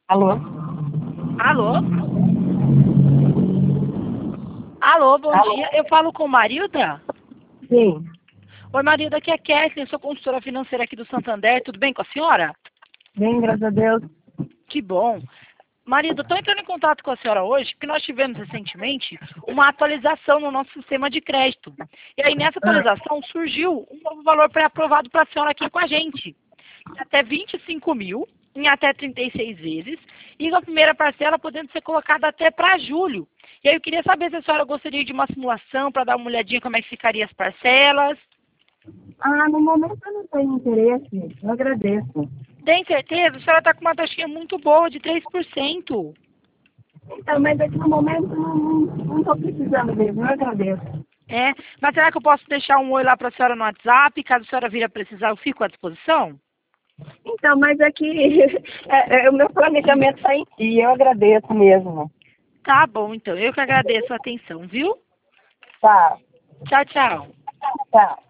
Alô? Alô? Alô, bom Alô? dia. Eu falo com Marilda? Sim. Oi, Marilda, aqui é a Kathleen, sou consultora financeira aqui do Santander. Tudo bem com a senhora? Bem, graças a Deus. Que bom. Marilda, estou entrando em contato com a senhora hoje porque nós tivemos recentemente uma atualização no nosso sistema de crédito. E aí, nessa atualização, surgiu um novo valor pré-aprovado para a senhora aqui com a gente. Até 25 mil, em até 36 vezes, e a primeira parcela podendo ser colocada até para julho. E aí eu queria saber se a senhora gostaria de uma simulação para dar uma olhadinha como é que ficaria as parcelas. No momento eu não tenho interesse. Eu agradeço. Tem certeza? A senhora está com uma taxinha muito boa, de 3%. Então, mas aqui no momento não estou precisando mesmo. Eu agradeço. É, mas será que eu posso deixar um oi lá para a senhora no WhatsApp? Caso a senhora vir a precisar, eu fico à disposição? Então, mas aqui o meu planejamento está em si. Eu agradeço mesmo. Tá bom, então. Eu que agradeço a atenção, viu? Tá. Tchau, tchau. Tá.